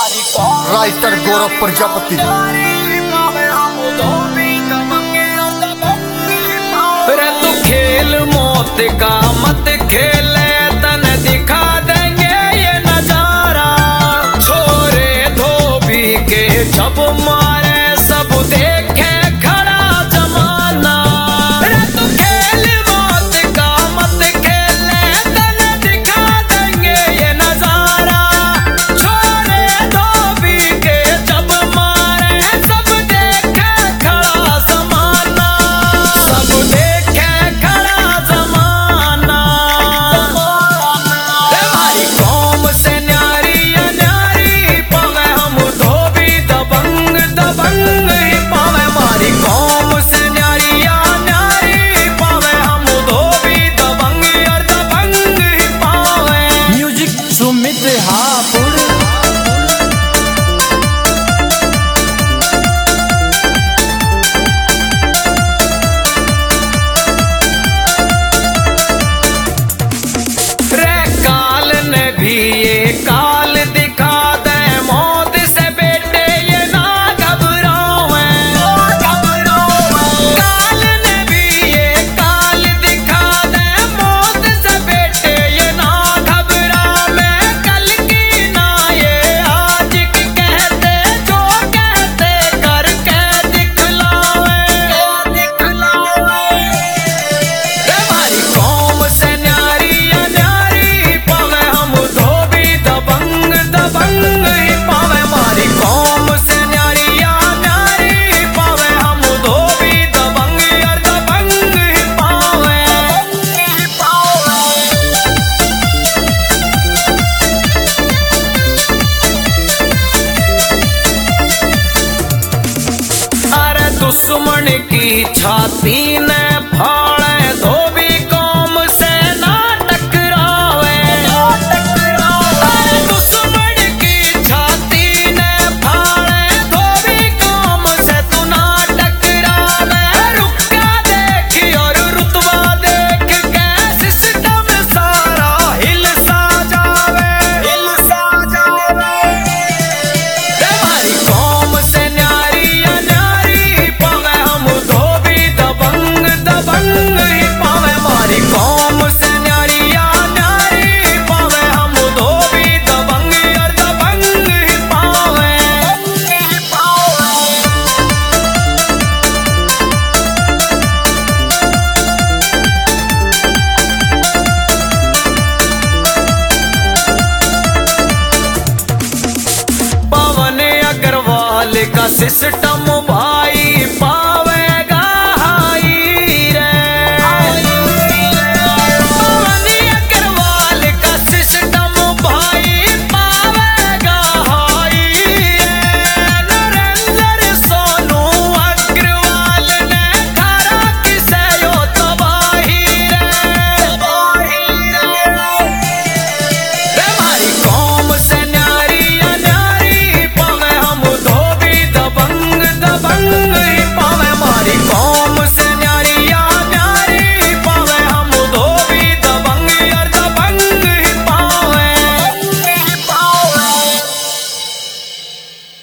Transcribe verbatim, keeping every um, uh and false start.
Writer गौरव प्रजापति। रे तू खेल मौत का मत खेले, तन दिखा देंगे ये नजारा। छोरे धोबी के जब मारे सब देखे खड़ा जमाना। रे तू खेल मौत का मत खेले, तन दिखा देंगे ये नजारा। छोरे धोबी के जब मारे सब देखे खड़ा जमाना। सब देखे खड़ा जमाना। हमारी कौम से न्यारी न्यारी पावे, हम धोबी दबंग दबंग ही पावे। हमारी कौम से न्यारी न्यारी पावे, हम धोबी दबंग और दबंग ही पावे। म्यूजिक सुमित हापुड़। रे काल ने भी ये काल दिखा दे, मौत से बेटे ये ना घबरावे। काल ने भी ये काल दिखा दे, मौत से बेटे ये ना घबरावे। कल की ना ये आज की कहते, जो कहते करके दिखलावे दिखलावे। हमारी कौम से न्यारी न्यारी पावे, हम धोबी दबंग दबंग ही पावे। हमारी कौम से न्यारी न्यारी पावे, हम धोबी दबंग और दबंग ही पावे। अरे दुश्मन की छाती ने फाड़े, धोबी कौम से ना टकरावे। अरे दुश्मन की छाती ने फाड़े, धोबी कौम से तू ना टकरावे। रुका देखी और रुतबा देख के सिस्टम सारा हिल सा जावे हिल सा जावे। हमारी कौम से न्यारी न्यारी पावे, हम धोबी दबंग दबंग ही पावे। हमारी कौम से न्यारी न्यारी पावे, हम धोबी दबंग और दबंग ही पावे। पवन अग्रवाल का सिस्टम भाई